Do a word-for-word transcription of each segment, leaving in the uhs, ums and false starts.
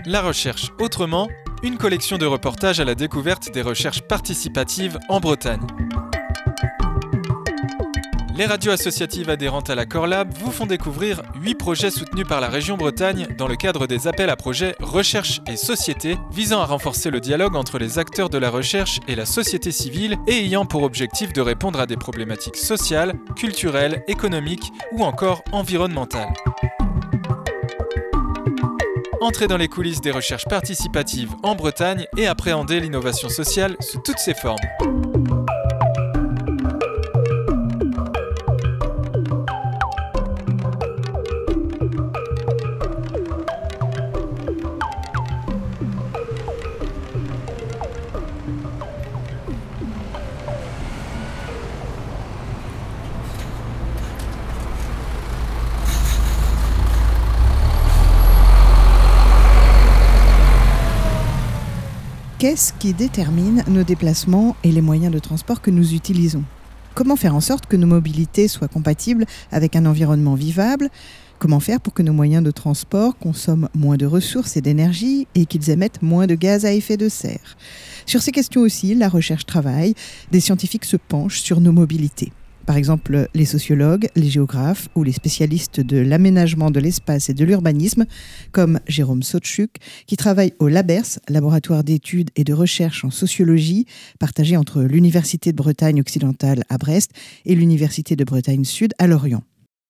La recherche autrement, une collection de reportages à la découverte des recherches participatives en Bretagne. Les radios associatives adhérentes à la Corlab vous font découvrir huit projets soutenus par la région Bretagne dans le cadre des appels à projets Recherche et Société, visant à renforcer le dialogue entre les acteurs de la recherche et la société civile et ayant pour objectif de répondre à des problématiques sociales, culturelles, économiques ou encore environnementales. Entrez dans les coulisses des recherches participatives en Bretagne et appréhendez l'innovation sociale sous toutes ses formes. Qu'est-ce qui détermine nos déplacements et les moyens de transport que nous utilisons ? Comment faire en sorte que nos mobilités soient compatibles avec un environnement vivable ? Comment faire pour que nos moyens de transport consomment moins de ressources et d'énergie et qu'ils émettent moins de gaz à effet de serre ? Sur ces questions aussi, la recherche travaille. Des scientifiques se penchent sur nos mobilités. Par exemple, les sociologues, les géographes ou les spécialistes de l'aménagement de l'espace et de l'urbanisme, comme Jérôme Sotchuk, qui travaille au LABERS, laboratoire d'études et de recherche en sociologie, partagé entre l'Université de Bretagne occidentale à Brest et l'Université de Bretagne Sud à Lorient.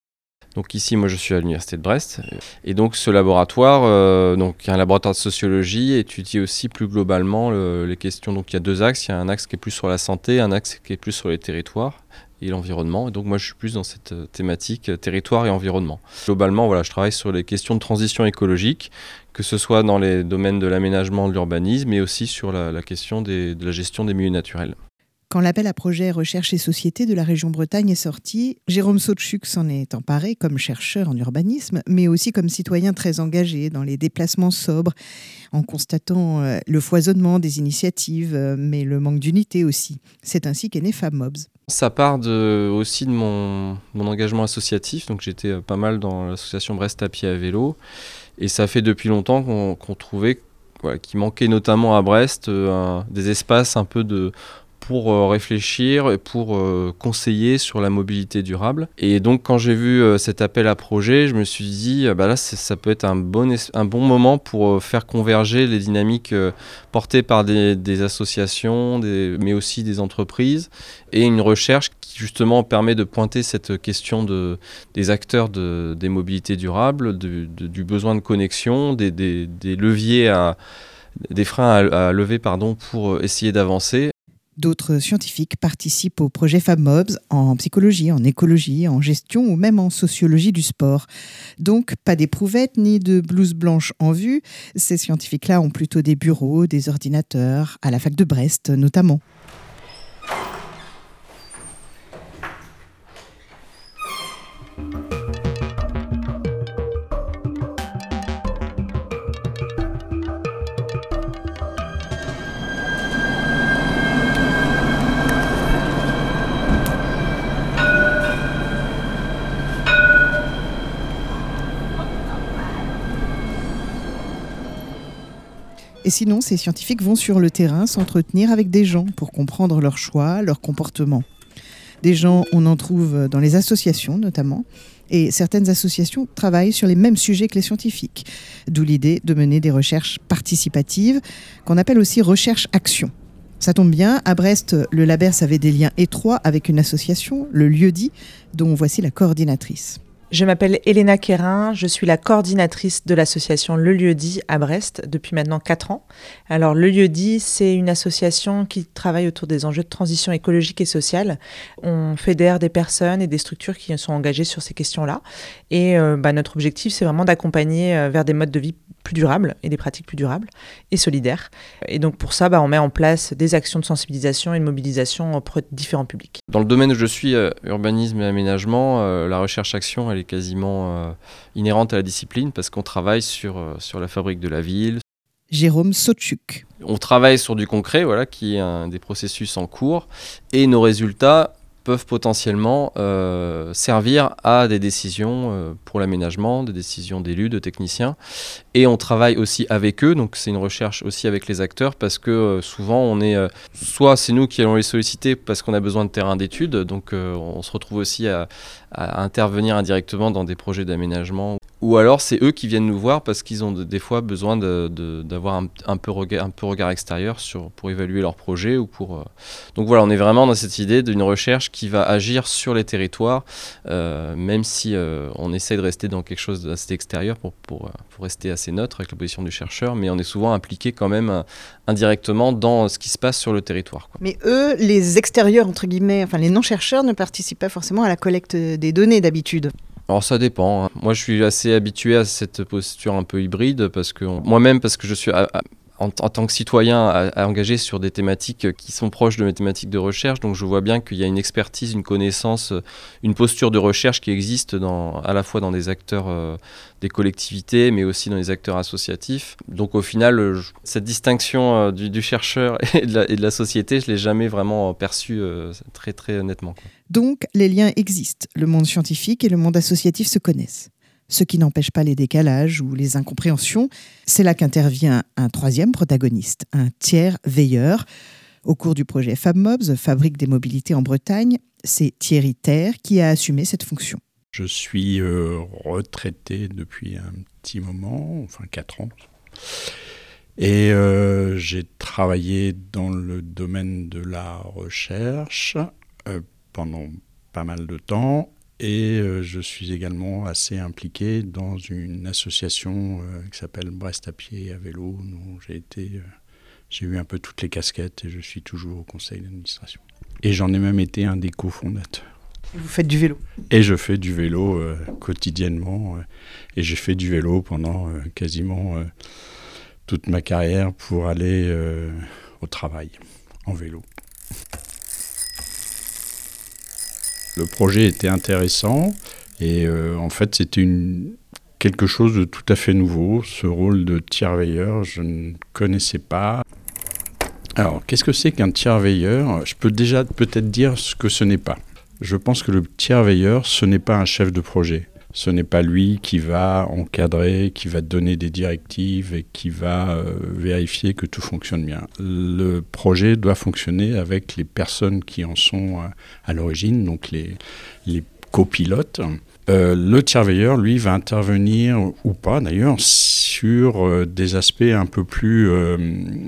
Donc ici, moi, je suis à l'Université de Brest. Et donc, ce laboratoire, euh, donc, un laboratoire de sociologie, étudie aussi plus globalement le, les questions. Donc, il y a deux axes. Il y a un axe qui est plus sur la santé, un axe qui est plus sur les territoires et l'environnement. Et donc, moi, je suis plus dans cette thématique territoire et environnement. Globalement, voilà, je travaille sur les questions de transition écologique, que ce soit dans les domaines de l'aménagement, de l'urbanisme, mais aussi sur la, la question des, de la gestion des milieux naturels. Quand l'appel à projet Recherche et Société de la région Bretagne est sorti, Jérôme Sotchuk s'en est emparé comme chercheur en urbanisme, mais aussi comme citoyen très engagé dans les déplacements sobres, en constatant le foisonnement des initiatives, mais le manque d'unité aussi. C'est ainsi qu'est né FabMobs. Ça part de, aussi de mon, mon engagement associatif, donc j'étais pas mal dans l'association Brest à pied à vélo, et ça fait depuis longtemps qu'on, qu'on trouvait voilà, qu'il manquait notamment à Brest euh, un, des espaces un peu de... pour euh, réfléchir et pour euh, conseiller sur la mobilité durable. Et donc quand j'ai vu euh, cet appel à projet, je me suis dit, euh, bah là ça peut être un bon, es- un bon moment pour euh, faire converger les dynamiques euh, portées par des, des associations, des, mais aussi des entreprises, et une recherche qui justement permet de pointer cette question de, des acteurs de, des mobilités durables, de, de, du besoin de connexion, des, des, des leviers à, des freins à, à lever pardon, pour essayer d'avancer. D'autres scientifiques participent au projet FabMobs en psychologie, en écologie, en gestion ou même en sociologie du sport. Donc, pas d'éprouvettes ni de blouse blanche en vue. Ces scientifiques-là ont plutôt des bureaux, des ordinateurs, à la fac de Brest notamment. Et sinon, ces scientifiques vont sur le terrain s'entretenir avec des gens pour comprendre leurs choix, leurs comportements. Des gens, on en trouve dans les associations notamment, et certaines associations travaillent sur les mêmes sujets que les scientifiques. D'où l'idée de mener des recherches participatives, qu'on appelle aussi recherche-action. Ça tombe bien, à Brest, le LABERS avait des liens étroits avec une association, le Lieu-dit, dont voici la coordinatrice. Je m'appelle Elena Quérin, je suis la coordinatrice de l'association Le Lieu-dit à Brest depuis maintenant quatre ans. Alors Le Lieu-dit, c'est une association qui travaille autour des enjeux de transition écologique et sociale. On fédère des personnes et des structures qui sont engagées sur ces questions-là. Et euh, bah, notre objectif, c'est vraiment d'accompagner euh, vers des modes de vie plus durables et des pratiques plus durables et solidaires. Et donc pour ça, bah, on met en place des actions de sensibilisation et de mobilisation auprès de différents publics. Dans le domaine où je suis, euh, urbanisme et aménagement, euh, la recherche-action, elle est quasiment euh, inhérente à la discipline parce qu'on travaille sur, euh, sur la fabrique de la ville. Jérôme Sotchuk. On travaille sur du concret, voilà, qui est un des processus en cours, et nos résultats peuvent potentiellement euh, servir à des décisions euh, pour l'aménagement, des décisions d'élus, de techniciens. Et on travaille aussi avec eux, donc c'est une recherche aussi avec les acteurs, parce que euh, souvent on est, euh, soit c'est nous qui allons les solliciter parce qu'on a besoin de terrain d'études, donc euh, on se retrouve aussi à, à intervenir indirectement dans des projets d'aménagement. Ou alors c'est eux qui viennent nous voir parce qu'ils ont de, des fois besoin de, de, d'avoir un, un, peu regard, un peu regard extérieur sur, pour évaluer leur projet. Ou pour, euh... Donc voilà, on est vraiment dans cette idée d'une recherche qui va agir sur les territoires, euh, même si euh, on essaie de rester dans quelque chose d'assez extérieur pour, pour, pour rester assez neutre avec la position du chercheur, mais on est souvent impliqué quand même euh, indirectement dans ce qui se passe sur le territoire, quoi. Mais eux, les extérieurs, entre guillemets, enfin les non-chercheurs ne participent pas forcément à la collecte des données d'habitude. Alors ça dépend, hein. Moi je suis assez habitué à cette posture un peu hybride, parce que on... moi-même parce que je suis à, à, en, en tant que citoyen à, à engagé sur des thématiques qui sont proches de mes thématiques de recherche, donc je vois bien qu'il y a une expertise, une connaissance, une posture de recherche qui existe dans, à la fois dans des acteurs euh, des collectivités, mais aussi dans les acteurs associatifs. Donc au final, je, cette distinction euh, du, du chercheur et de, la, et de la société, je ne l'ai jamais vraiment perçue euh, très très nettement, quoi. Donc, les liens existent. Le monde scientifique et le monde associatif se connaissent. Ce qui n'empêche pas les décalages ou les incompréhensions. C'est là qu'intervient un troisième protagoniste, un tiers veilleur. Au cours du projet FabMobs, Fabrique des mobilités en Bretagne, c'est Thierry Terre qui a assumé cette fonction. Je suis euh, retraité depuis un petit moment, enfin quatre ans. Et euh, j'ai travaillé dans le domaine de la recherche euh, pendant pas mal de temps, et euh, je suis également assez impliqué dans une association euh, qui s'appelle Brest à pied et à vélo, dont j'ai été, euh, j'ai eu un peu toutes les casquettes et je suis toujours au conseil d'administration. Et j'en ai même été un des cofondateurs. Et vous faites du vélo. Et je fais du vélo euh, quotidiennement, euh, et j'ai fait du vélo pendant euh, quasiment euh, toute ma carrière pour aller euh, au travail en vélo. Le projet était intéressant et euh, en fait c'était une, quelque chose de tout à fait nouveau. Ce rôle de tiers-veilleur, je ne connaissais pas. Alors, qu'est-ce que c'est qu'un tiers-veilleur ? Je peux déjà peut-être dire ce que ce n'est pas. Je pense que le tiers-veilleur, ce n'est pas un chef de projet. Ce n'est pas lui qui va encadrer, qui va donner des directives et qui va euh, vérifier que tout fonctionne bien. Le projet doit fonctionner avec les personnes qui en sont euh, à l'origine, donc les, les copilotes. Euh, le tiers-veilleur, lui, va intervenir, ou pas d'ailleurs, sur euh, des aspects un peu plus euh,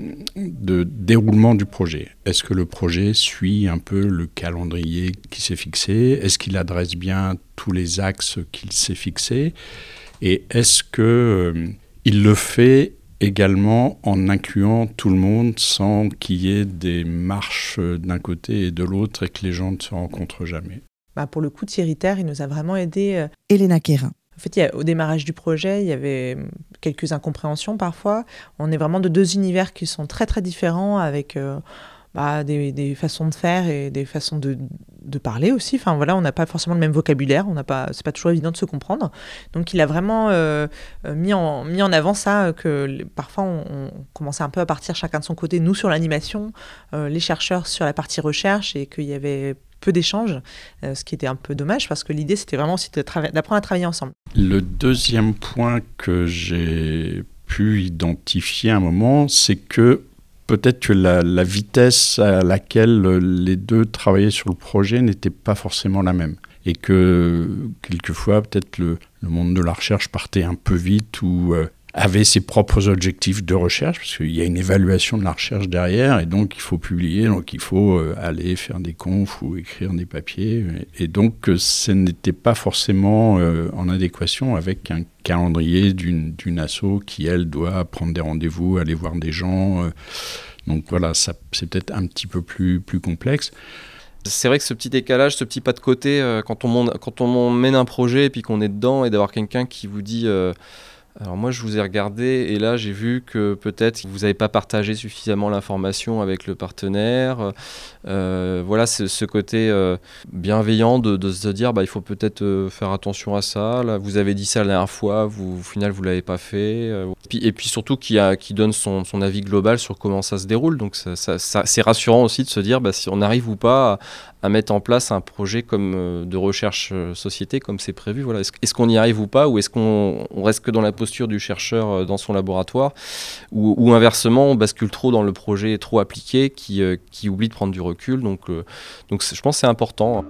de déroulement du projet. Est-ce que le projet suit un peu le calendrier qui s'est fixé ? Est-ce qu'il adresse bien tous les axes qu'il s'est fixés ? Et est-ce qu'il euh, le fait également en incluant tout le monde sans qu'il y ait des marches d'un côté et de l'autre et que les gens ne se rencontrent jamais ? Bah pour le coup, Thierry Terre, il nous a vraiment aidé. Euh... Elena Quérin. En fait, il y a, au démarrage du projet, il y avait quelques incompréhensions parfois. On est vraiment de deux univers qui sont très très différents, avec euh, bah, des, des façons de faire et des façons de, de parler aussi. Enfin voilà, on n'a pas forcément le même vocabulaire, on n'a pas, c'est pas toujours évident de se comprendre. Donc il a vraiment euh, mis, en, mis en avant ça, que les, parfois on, on commençait un peu à partir chacun de son côté, nous sur l'animation, euh, les chercheurs sur la partie recherche, et qu'il y avait peu d'échanges, euh, ce qui était un peu dommage parce que l'idée c'était vraiment aussi de trava- d'apprendre à travailler ensemble. Le deuxième point que j'ai pu identifier à un moment, c'est que peut-être que la, la vitesse à laquelle les deux travaillaient sur le projet n'était pas forcément la même. Et que quelquefois, peut-être le, le monde de la recherche partait un peu vite ou euh, avait ses propres objectifs de recherche, parce qu'il y a une évaluation de la recherche derrière, et donc il faut publier, donc il faut euh, aller faire des confs ou écrire des papiers. Et donc euh, ce n'était pas forcément euh, en adéquation avec un calendrier d'une, d'une asso qui, elle, doit prendre des rendez-vous, aller voir des gens. Euh, donc voilà, ça, c'est peut-être un petit peu plus, plus complexe. C'est vrai que ce petit décalage, ce petit pas de côté, euh, quand, on monte, quand on mène un projet et puis qu'on est dedans, et d'avoir quelqu'un qui vous dit... Euh, Alors moi je vous ai regardé et là j'ai vu que peut-être vous n'avez pas partagé suffisamment l'information avec le partenaire. Euh, voilà ce, ce côté euh, bienveillant de, de se dire bah, il faut peut-être euh, faire attention à ça. Là, vous avez dit ça la dernière fois, vous, au final vous ne l'avez pas fait. Euh, et, puis, et puis surtout qui, a, qui donne son, son avis global sur comment ça se déroule. Donc ça, ça, ça, c'est rassurant aussi de se dire bah, si on arrive ou pas à, à mettre en place un projet comme euh, de recherche euh, société comme c'est prévu. Voilà. Est-ce, est-ce qu'on y arrive ou pas, ou est-ce qu'on on reste que dans la posture du chercheur euh, dans son laboratoire, ou, ou inversement on bascule trop dans le projet trop appliqué qui, euh, qui oublie de prendre du recul. Donc, euh, donc je pense que c'est important.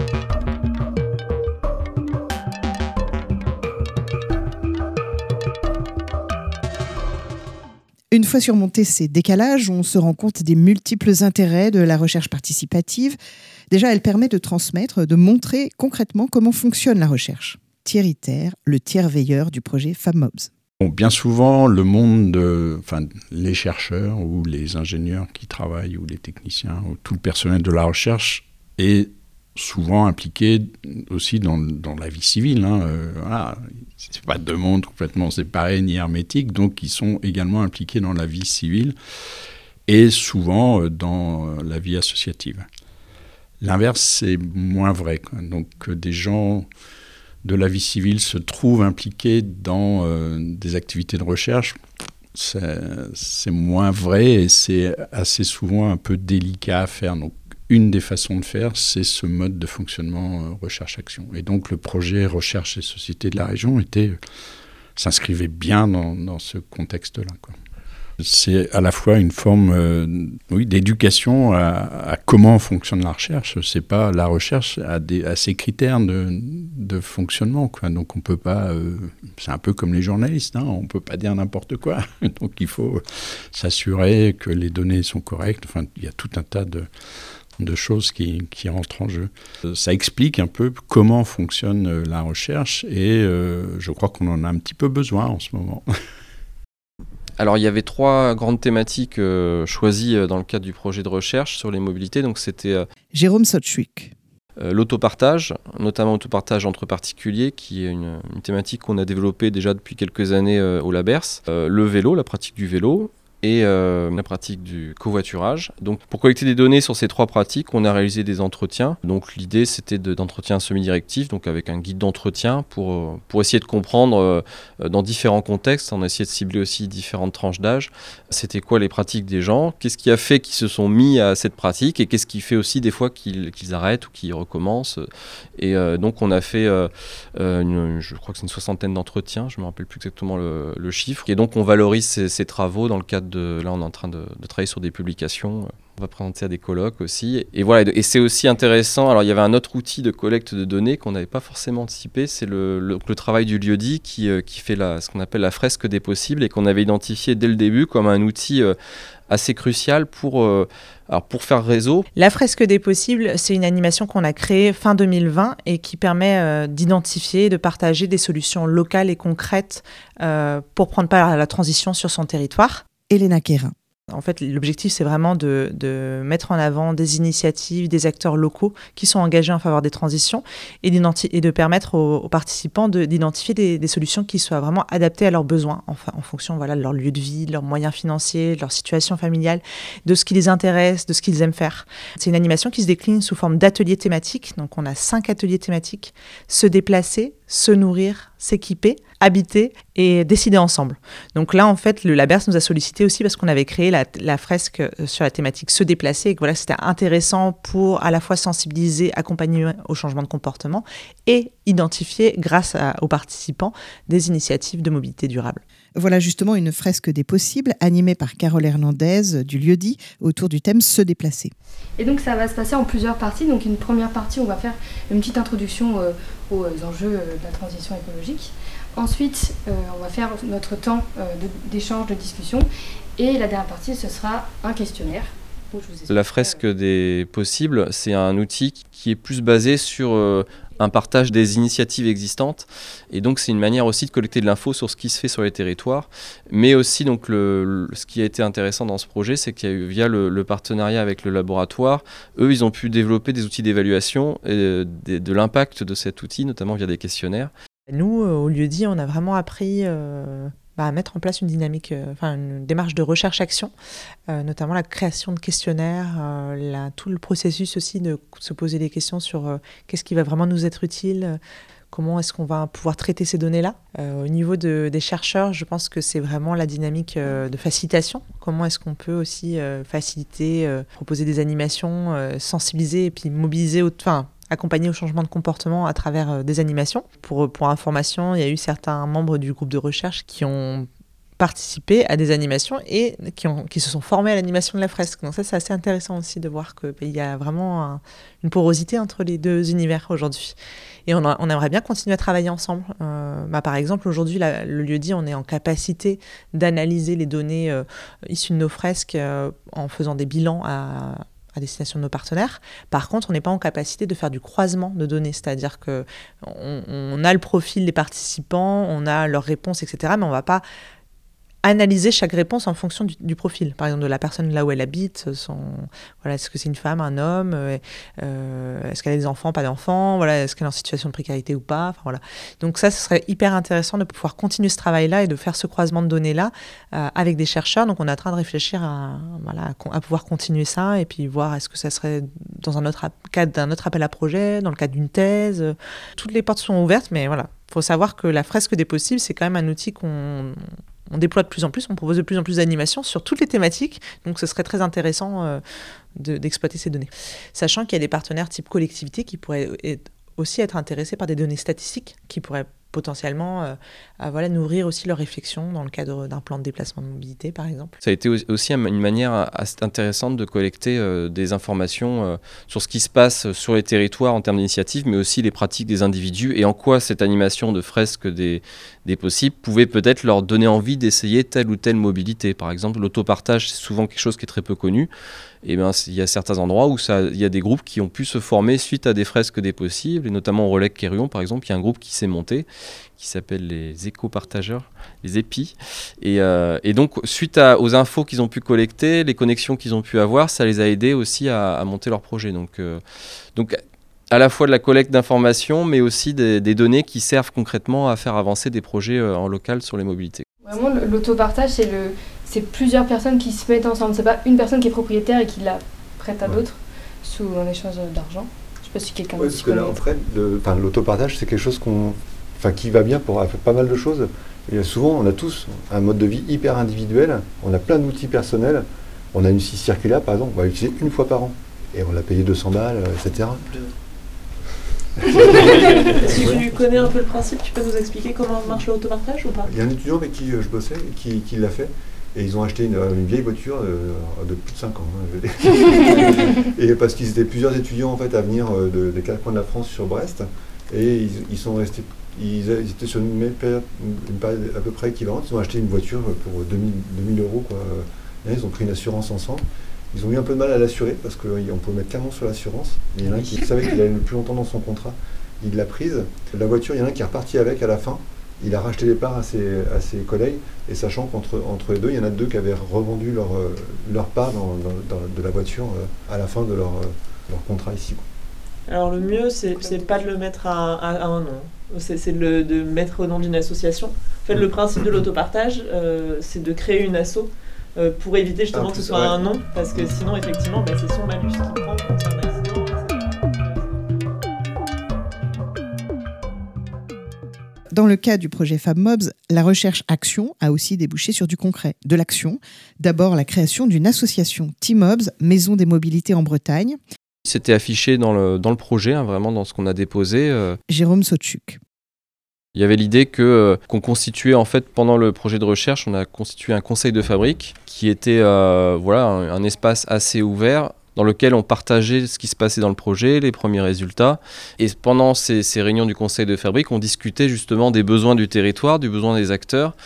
Une fois surmontés ces décalages, on se rend compte des multiples intérêts de la recherche participative. Déjà, elle permet de transmettre, de montrer concrètement comment fonctionne la recherche. Thierry Terre, le tiers veilleur du projet FabMobs. Bon, bien souvent, le monde, de, enfin, les chercheurs ou les ingénieurs qui travaillent ou les techniciens ou tout le personnel de la recherche est souvent impliqué aussi dans, dans la vie civile. Hein. Euh, voilà. C'est pas deux mondes complètement séparés ni hermétiques, donc ils sont également impliqués dans la vie civile et souvent dans la vie associative. L'inverse, c'est moins vrai, quoi. Donc des gens de la vie civile se trouvent impliqués dans euh, des activités de recherche, c'est, c'est moins vrai et c'est assez souvent un peu délicat à faire. Donc une des façons de faire, c'est ce mode de fonctionnement euh, recherche-action. Et donc le projet Recherche et Société de la région était, euh, s'inscrivait bien dans, dans ce contexte-là, quoi. C'est à la fois une forme euh, oui, d'éducation à, à comment fonctionne la recherche. C'est pas la recherche à, des, à ses critères de, de fonctionnement, quoi. Donc on peut pas. Euh, c'est un peu comme les journalistes, hein, on peut pas dire n'importe quoi. Donc il faut s'assurer que les données sont correctes. Enfin, il y a tout un tas de de choses qui, qui rentrent en jeu. Ça explique un peu comment fonctionne la recherche et euh, je crois qu'on en a un petit peu besoin en ce moment. Alors il y avait trois grandes thématiques euh, choisies dans le cadre du projet de recherche sur les mobilités. Donc c'était euh, Jérôme Sotschwick. Euh, l'autopartage, notamment l'autopartage entre particuliers, qui est une, une thématique qu'on a développée déjà depuis quelques années euh, au Labers. Euh, le vélo, la pratique du vélo. Et euh, la pratique du covoiturage. Donc, pour collecter des données sur ces trois pratiques, on a réalisé des entretiens. Donc, l'idée, c'était de, d'entretiens semi-directifs, donc avec un guide d'entretien pour, pour essayer de comprendre euh, dans différents contextes. On a essayé de cibler aussi différentes tranches d'âge. C'était quoi les pratiques des gens ? Qu'est-ce qui a fait qu'ils se sont mis à cette pratique ? Et qu'est-ce qui fait aussi des fois qu'ils, qu'ils arrêtent ou qu'ils recommencent ? Et euh, donc, on a fait, euh, une, je crois que c'est une soixantaine d'entretiens. Je ne me rappelle plus exactement le, le chiffre. Et donc, on valorise ces, ces travaux dans le cadre De, là on est en train de, de travailler sur des publications, on va présenter à des colloques aussi, et voilà, et c'est aussi intéressant. Alors il y avait un autre outil de collecte de données qu'on n'avait pas forcément anticipé, c'est le, le, le travail du lieu-dit qui, euh, qui fait la, ce qu'on appelle la fresque des possibles et qu'on avait identifié dès le début comme un outil euh, assez crucial pour, euh, alors pour faire réseau. La fresque des possibles, c'est une animation qu'on a créée fin deux mille vingt et qui permet euh, d'identifier et de partager des solutions locales et concrètes euh, pour prendre part à la transition sur son territoire. Elena Quérin. En fait, l'objectif, c'est vraiment de, de mettre en avant des initiatives, des acteurs locaux qui sont engagés en faveur des transitions et, et de permettre aux, aux participants de, d'identifier des, des solutions qui soient vraiment adaptées à leurs besoins, en, en fonction voilà, de leur lieu de vie, de leurs moyens financiers, de leur situation familiale, de ce qui les intéresse, de ce qu'ils aiment faire. C'est une animation qui se décline sous forme d'ateliers thématiques. Donc, on a cinq ateliers thématiques. Se déplacer, se nourrir, s'équiper, habiter et décider ensemble. Donc là, en fait, le Labers nous a sollicité aussi parce qu'on avait créé la, la fresque sur la thématique se déplacer et que voilà, c'était intéressant pour à la fois sensibiliser, accompagner au changement de comportement et identifier, grâce à, aux participants, des initiatives de mobilité durable. Voilà justement une fresque des possibles animée par Carole Hernandez du Lieu-dit autour du thème se déplacer. Et donc ça va se passer en plusieurs parties. Donc une première partie, on va faire une petite introduction euh, aux enjeux euh, de la transition écologique. Ensuite, euh, on va faire notre temps euh, de, d'échange, de discussion. Et la dernière partie, ce sera un questionnaire. La fresque des possibles, c'est un outil qui est plus basé sur euh, un partage des initiatives existantes. Et donc, c'est une manière aussi de collecter de l'info sur ce qui se fait sur les territoires. Mais aussi, donc, le, le, ce qui a été intéressant dans ce projet, c'est qu'il y a eu, via le, le partenariat avec le laboratoire, eux, ils ont pu développer des outils d'évaluation et de, de l'impact de cet outil, notamment via des questionnaires. Nous, au lieu-dit, on a vraiment appris euh, bah, à mettre en place une dynamique, euh, enfin une démarche de recherche-action, euh, notamment la création de questionnaires, euh, la, tout le processus aussi de se poser des questions sur euh, qu'est-ce qui va vraiment nous être utile, euh, comment est-ce qu'on va pouvoir traiter ces données-là. Euh, au niveau de, des chercheurs, je pense que c'est vraiment la dynamique euh, de facilitation. Comment est-ce qu'on peut aussi euh, faciliter, euh, proposer des animations, euh, sensibiliser et puis mobiliser, enfin, accompagner au changement de comportement à travers euh, des animations. Pour, pour information, il y a eu certains membres du groupe de recherche qui ont participé à des animations et qui, ont, qui se sont formés à l'animation de la fresque. Donc ça, c'est assez intéressant aussi de voir qu'il bah, y a vraiment un, une porosité entre les deux univers aujourd'hui. Et on, a, on aimerait bien continuer à travailler ensemble. Euh, bah, par exemple, aujourd'hui, la, le lieu-dit, on est en capacité d'analyser les données euh, issues de nos fresques euh, en faisant des bilans à à destination de nos partenaires. Par contre, on n'est pas en capacité de faire du croisement de données, c'est-à-dire qu'on on a le profil des participants, on a leurs réponses, et cetera, mais on ne va pas analyser chaque réponse en fonction du, du profil, par exemple de la personne là où elle habite, son, voilà, est-ce que c'est une femme, un homme, euh, euh, est-ce qu'elle a des enfants, pas d'enfants, voilà, est-ce qu'elle est en situation de précarité ou pas, enfin, voilà. Donc ça, ce serait hyper intéressant de pouvoir continuer ce travail-là et de faire ce croisement de données-là euh, avec des chercheurs. Donc on est en train de réfléchir à, voilà, à, à pouvoir continuer ça et puis voir est-ce que ça serait dans un autre cadre d'un autre appel à projet, dans le cadre d'une thèse. Toutes les portes sont ouvertes, mais voilà, il faut savoir que la fresque des possibles, c'est quand même un outil qu'on on déploie de plus en plus, on propose de plus en plus d'animations sur toutes les thématiques, donc ce serait très intéressant euh, de, d'exploiter ces données. Sachant qu'il y a des partenaires type collectivité qui pourraient être, aussi être intéressés par des données statistiques qui pourraient potentiellement euh, à, voilà, nourrir aussi leurs réflexions dans le cadre d'un plan de déplacement de mobilité, par exemple. Ça a été aussi une manière assez intéressante de collecter euh, des informations euh, sur ce qui se passe sur les territoires en termes d'initiatives, mais aussi les pratiques des individus et en quoi cette animation de fresque des, des possibles pouvait peut-être leur donner envie d'essayer telle ou telle mobilité. Par exemple, l'autopartage, c'est souvent quelque chose qui est très peu connu. Et bien, il y a certains endroits où ça, il y a des groupes qui ont pu se former suite à des fresques des possibles, et notamment au Relais-Quéruon, par exemple, il y a un groupe qui s'est monté, qui s'appelle les éco-partageurs, les E P I. Et, euh, et donc, suite à, aux infos qu'ils ont pu collecter, les connexions qu'ils ont pu avoir, ça les a aidés aussi à, à monter leur projet. Donc, euh, donc, à la fois de la collecte d'informations, mais aussi des, des données qui servent concrètement à faire avancer des projets euh, en local sur les mobilités. Vraiment, l'autopartage, c'est le... c'est plusieurs personnes qui se mettent ensemble. C'est pas une personne qui est propriétaire et qui la prête à ouais. d'autres sous en échange d'argent. Je sais pas si quelqu'un ouais, d'autre. Parce que là, en fait, le, l'autopartage, c'est quelque chose qu'on, enfin, qui va bien pour pas mal de choses. Et souvent, on a tous un mode de vie hyper individuel. On a plein d'outils personnels. On a une scie circulaire, par exemple, on va l'utiliser une fois par an. Et on l'a payé deux cents balles, et cetera. Si tu connais un peu le principe, tu peux nous expliquer comment marche l'autopartage ou pas? Il y a un étudiant avec qui je bossais qui, qui l'a fait. Et ils ont acheté une, une vieille voiture de, de plus de cinq ans. Hein, et parce qu'ils étaient plusieurs étudiants en fait, à venir de, des quatre coins de la France sur Brest. Et ils, ils sont restés, ils, ils étaient sur une période, une période à peu près équivalente. Ils ont acheté une voiture pour deux mille euros. Quoi. Et ils ont pris une assurance ensemble. Ils ont eu un peu de mal à l'assurer parce qu'on peut mettre qu'un an sur l'assurance. Il y en a un qui savait qu'il allait le plus longtemps dans son contrat. Il l'a prise. La voiture, il y en a un qui est reparti avec à la fin. Il a racheté les parts à ses, à ses collègues, et sachant qu'entre entre les deux, il y en a deux qui avaient revendu leur, leur part dans, dans, dans, de la voiture à la fin de leur, leur contrat ici. Quoi. Alors le mieux, c'est, c'est pas de le mettre à, à, à un nom, c'est, c'est de le de mettre au nom d'une association. En fait, le principe de l'autopartage, euh, c'est de créer une asso euh, pour éviter justement ah, que ce soit ouais. un nom, parce que sinon, effectivement, bah, c'est son malus qui prend quand il y a un accident. Dans le cas du projet FabMobs, la recherche-action a aussi débouché sur du concret, de l'action. D'abord, la création d'une association T-Mobs, Maison des mobilités en Bretagne. C'était affiché dans le, dans le projet, hein, vraiment dans ce qu'on a déposé. Euh... Jérôme Sotchuk. Il y avait l'idée que, euh, qu'on constituait, en fait, pendant le projet de recherche, on a constitué un conseil de fabrique qui était euh, voilà, un, un espace assez ouvert, dans lequel on partageait ce qui se passait dans le projet, les premiers résultats. Et pendant ces, ces réunions du conseil de fabrique, on discutait justement des besoins du territoire, du besoin des acteurs.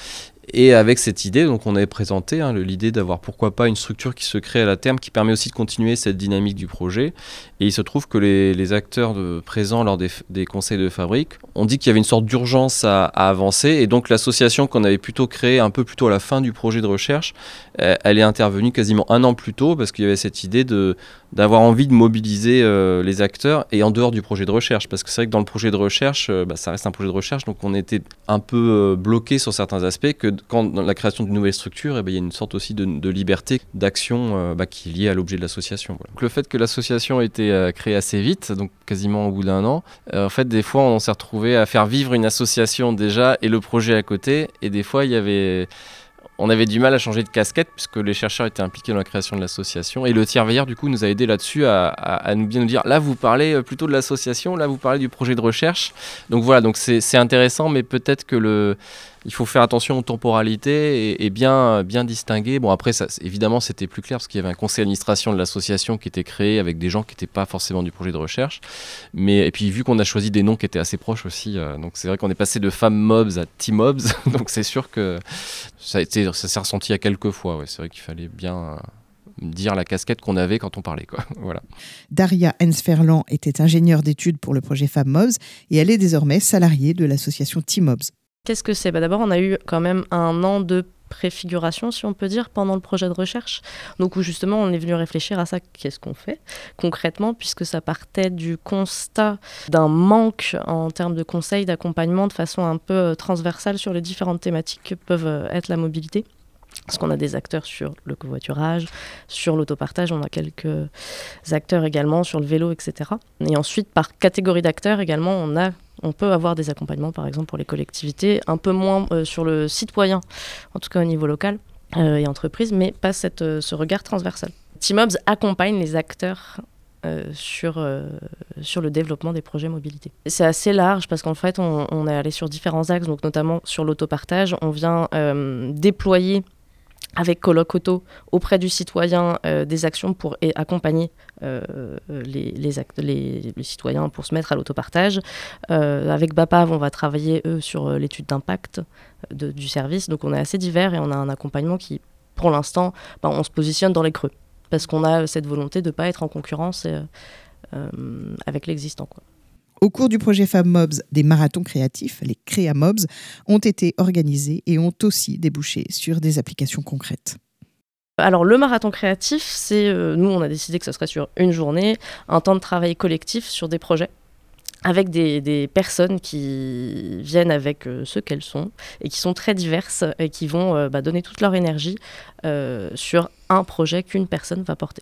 Et avec cette idée, donc on avait présenté hein, l'idée d'avoir pourquoi pas une structure qui se crée à la terme, qui permet aussi de continuer cette dynamique du projet. Et il se trouve que les, les acteurs de, présents lors des, des conseils de fabrique ont dit qu'il y avait une sorte d'urgence à, à avancer. Et donc l'association qu'on avait plutôt créée un peu plus tôt à la fin du projet de recherche, euh, elle est intervenue quasiment un an plus tôt parce qu'il y avait cette idée de, d'avoir envie de mobiliser euh, les acteurs et en dehors du projet de recherche. Parce que c'est vrai que dans le projet de recherche, euh, bah, ça reste un projet de recherche, donc on était un peu euh, bloqué sur certains aspects que quand dans la création de nouvelles structures, eh bien, il y a une sorte aussi de, de liberté d'action euh, bah, qui est liée à l'objet de l'association. Voilà. Donc, le fait que l'association ait été euh, créée assez vite, donc quasiment au bout d'un an, euh, en fait, des fois, on s'est retrouvé à faire vivre une association déjà et le projet à côté. Et des fois, il y avait... On avait du mal à changer de casquette puisque les chercheurs étaient impliqués dans la création de l'association. Et le tiers veilleur, du coup, nous a aidé là-dessus à, à, à nous bien nous dire là, vous parlez plutôt de l'association, là, vous parlez du projet de recherche. Donc voilà, donc c'est, c'est intéressant, mais peut-être que le... il faut faire attention aux temporalités et, et bien, bien distinguer. Bon, après, ça, évidemment, c'était plus clair parce qu'il y avait un conseil d'administration de l'association qui était créé avec des gens qui n'étaient pas forcément du projet de recherche. Mais, et puis, vu qu'on a choisi des noms qui étaient assez proches aussi, euh, donc c'est vrai qu'on est passé de FamMobs à T-Mobs. Donc c'est sûr que ça, a été, ça s'est ressenti à quelques fois. Ouais. C'est vrai qu'il fallait bien euh, dire la casquette qu'on avait quand on parlait, quoi. Voilà. Daria Hensferland était ingénieure d'études pour le projet FamMobs et elle est désormais salariée de l'association T-Mobs. Qu'est-ce que c'est ? Bah d'abord, on a eu quand même un an de préfiguration, si on peut dire, pendant le projet de recherche. Donc, où justement, on est venu réfléchir à ça, qu'est-ce qu'on fait concrètement, puisque ça partait du constat d'un manque en termes de conseils, d'accompagnement, de façon un peu transversale sur les différentes thématiques que peuvent être la mobilité. Parce qu'on a des acteurs sur le covoiturage, sur l'autopartage, on a quelques acteurs également sur le vélo, et cetera. Et ensuite, par catégorie d'acteurs également, on a On peut avoir des accompagnements, par exemple, pour les collectivités, un peu moins euh, sur le citoyen, en tout cas au niveau local euh, et entreprise, mais pas cette, euh, ce regard transversal. T-Mobs accompagne les acteurs euh, sur, euh, sur le développement des projets mobilité. C'est assez large parce qu'en fait, on, on est allé sur différents axes, donc notamment sur l'autopartage. On vient euh, déployer avec Colloque Auto auprès du citoyen euh, des actions pour et accompagner euh, les, les, actes, les, les citoyens pour se mettre à l'autopartage. Euh, avec BAPAV, on va travailler, eux, sur euh, l'étude d'impact de, du service. Donc, on est assez divers et on a un accompagnement qui, pour l'instant, ben, on se positionne dans les creux parce qu'on a cette volonté de ne pas être en concurrence euh, euh, avec l'existant, quoi. Au cours du projet FamMobs, des marathons créatifs, les CréaMobs, ont été organisés et ont aussi débouché sur des applications concrètes. Alors le marathon créatif, c'est euh, nous on a décidé que ce serait sur une journée, un temps de travail collectif sur des projets avec des, des personnes qui viennent avec euh, ce qu'elles sont et qui sont très diverses et qui vont euh, bah, donner toute leur énergie euh, sur un projet qu'une personne va porter.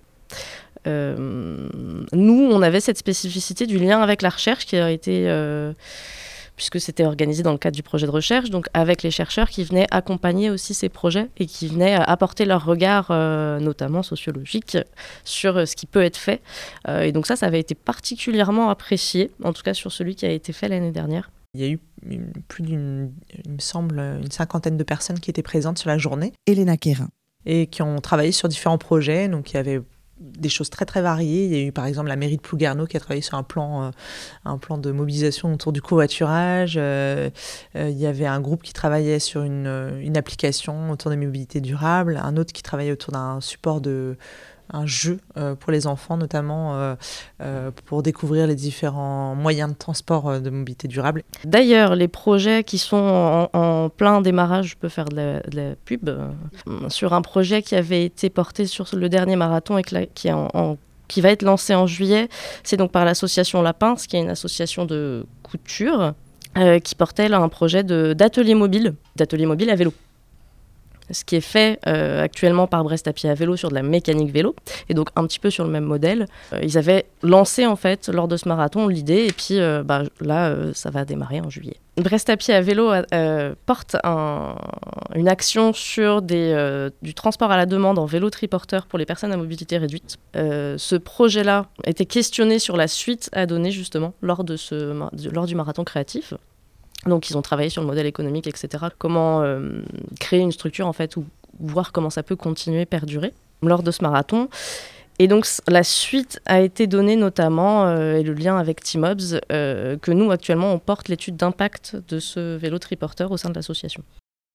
Euh, nous, on avait cette spécificité du lien avec la recherche qui a été, euh, puisque c'était organisé dans le cadre du projet de recherche, donc avec les chercheurs qui venaient accompagner aussi ces projets et qui venaient apporter leur regard, euh, notamment sociologique, sur ce qui peut être fait. Euh, et donc ça, ça avait été particulièrement apprécié, en tout cas sur celui qui a été fait l'année dernière. Il y a eu une, plus d'une, il me semble, une cinquantaine de personnes qui étaient présentes sur la journée. Elena Quérin. Et qui ont travaillé sur différents projets, donc il y avait des choses très très variées. Il y a eu par exemple la mairie de Plouguerneau qui a travaillé sur un plan, euh, un plan de mobilisation autour du covoiturage. Euh, euh, il y avait un groupe qui travaillait sur une, une application autour des mobilités durables, un autre qui travaillait autour d'un support de un jeu euh, pour les enfants, notamment euh, euh, pour découvrir les différents moyens de transport euh, de mobilité durable. D'ailleurs, les projets qui sont en, en plein démarrage, je peux faire de la, de la pub, euh, sur un projet qui avait été porté sur le dernier marathon et que, qui, est en, en, qui va être lancé en juillet, c'est donc par l'association Lapin, qui est une association de couture, euh, qui portait là un projet de, d'atelier mobile, d'atelier mobile à vélo. Ce qui est fait euh, actuellement par Brest à pied à vélo sur de la mécanique vélo, et donc un petit peu sur le même modèle. Euh, ils avaient lancé en fait lors de ce marathon l'idée, et puis euh, bah, là euh, ça va démarrer en juillet. Brest à pied à vélo euh, porte un, une action sur des, euh, du transport à la demande en vélo triporteur pour les personnes à mobilité réduite. Euh, ce projet-là était questionné sur la suite à donner justement lors, de ce, lors du marathon créatif. Donc, ils ont travaillé sur le modèle économique, et cetera. Comment euh, créer une structure, en fait, ou voir comment ça peut continuer, perdurer lors de ce marathon. Et donc, la suite a été donnée notamment, euh, et le lien avec T-Mobs, euh, que nous, actuellement, on porte l'étude d'impact de ce vélo triporteur au sein de l'association.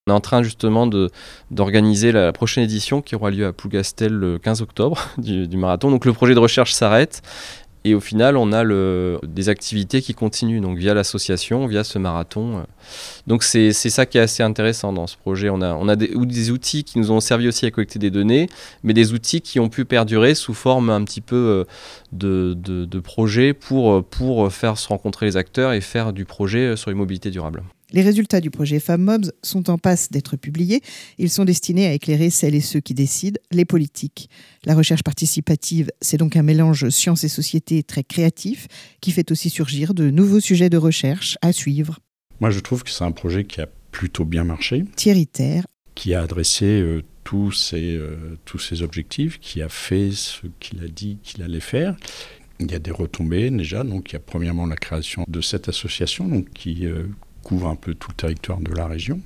On est en train justement de, d'organiser la prochaine édition qui aura lieu à Plougastel le quinze octobre du, du marathon. Donc le projet de recherche s'arrête et au final on a le, des activités qui continuent donc via l'association, via ce marathon. Donc c'est, c'est ça qui est assez intéressant dans ce projet. On a, on a des, des outils qui nous ont servi aussi à collecter des données, mais des outils qui ont pu perdurer sous forme un petit peu de, de, de projets pour, pour faire se rencontrer les acteurs et faire du projet sur les mobilités durables. Les résultats du projet FemMobs sont en passe d'être publiés. Ils sont destinés à éclairer celles et ceux qui décident, les politiques. La recherche participative, c'est donc un mélange sciences et société très créatif qui fait aussi surgir de nouveaux sujets de recherche à suivre. Moi, je trouve que c'est un projet qui a plutôt bien marché. Thierry Terre. Qui a adressé euh, tous, ses, euh, tous ses objectifs, qui a fait ce qu'il a dit qu'il allait faire. Il y a des retombées déjà. Donc, il y a premièrement la création de cette association donc, qui... Euh, couvre un peu tout le territoire de la région.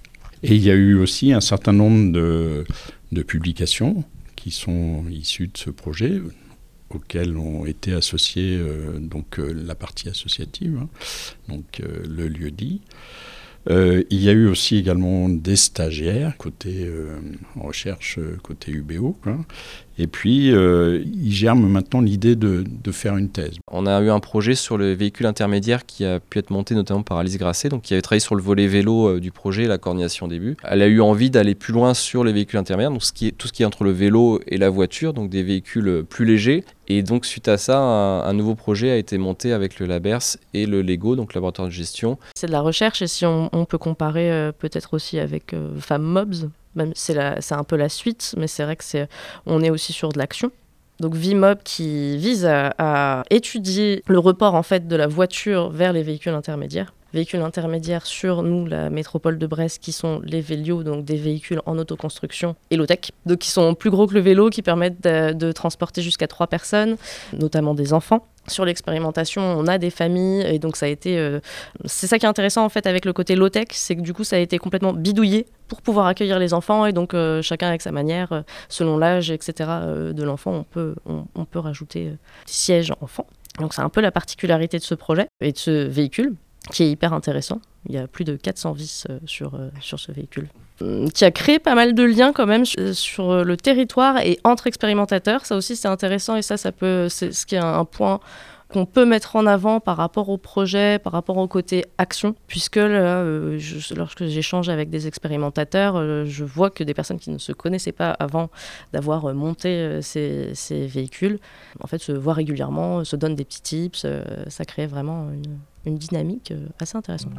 Et il y a eu aussi un certain nombre de, de publications qui sont issues de ce projet, auxquelles ont été associées euh, donc, euh, la partie associative, hein, donc euh, le lieu-dit. Euh, il y a eu aussi également des stagiaires côté euh, recherche, côté U B O. Quoi. Et puis, euh, il germe maintenant l'idée de, de faire une thèse. On a eu un projet sur le véhicule intermédiaire qui a pu être monté notamment par Alice Grasset, donc qui avait travaillé sur le volet vélo euh, du projet, la coordination des buts. Elle a eu envie d'aller plus loin sur les véhicules intermédiaires, donc ce qui est, tout ce qui est entre le vélo et la voiture, donc des véhicules plus légers. Et donc, suite à ça, un, un nouveau projet a été monté avec le Labers et le Lego, donc laboratoire de gestion. C'est de la recherche, et si on, on peut comparer euh, peut-être aussi avec euh, FemMobs, même c'est, la, c'est un peu la suite, mais c'est vrai que c'est, on est aussi sur de l'action. Donc VMob qui vise à, à étudier le report en fait de la voiture vers les véhicules intermédiaires. Véhicules intermédiaires sur nous, la métropole de Brest, qui sont les vélios, donc des véhicules en autoconstruction et low-tech, donc qui sont plus gros que le vélo, qui permettent de, de transporter jusqu'à trois personnes, notamment des enfants. Sur l'expérimentation, on a des familles et donc ça a été... Euh, c'est ça qui est intéressant en fait avec le côté low-tech, c'est que du coup ça a été complètement bidouillé pour pouvoir accueillir les enfants et donc euh, chacun avec sa manière, euh, selon l'âge, et cetera euh, de l'enfant, on peut, on, on peut rajouter euh, des sièges enfants. Donc c'est un peu la particularité de ce projet et de ce véhicule qui est hyper intéressant. Il y a plus de quatre cents vis euh, sur, euh, sur ce véhicule. Qui a créé pas mal de liens quand même sur, sur le territoire et entre expérimentateurs. Ça aussi c'est intéressant et ça, ça peut, c'est ce qui est un point qu'on peut mettre en avant par rapport au projet, par rapport au côté action, puisque là, euh, je, lorsque j'échange avec des expérimentateurs, euh, je vois que des personnes qui ne se connaissaient pas avant d'avoir monté euh, ces, ces véhicules, en fait, se voient régulièrement, se donnent des petits tips, euh, ça crée vraiment une, une dynamique euh, assez intéressante.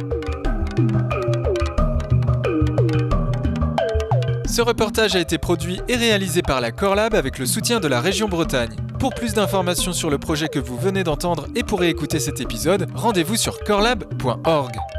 Ce reportage a été produit et réalisé par la Corlab avec le soutien de la région Bretagne. Pour plus d'informations sur le projet que vous venez d'entendre et pour réécouter cet épisode, rendez-vous sur corlab point org.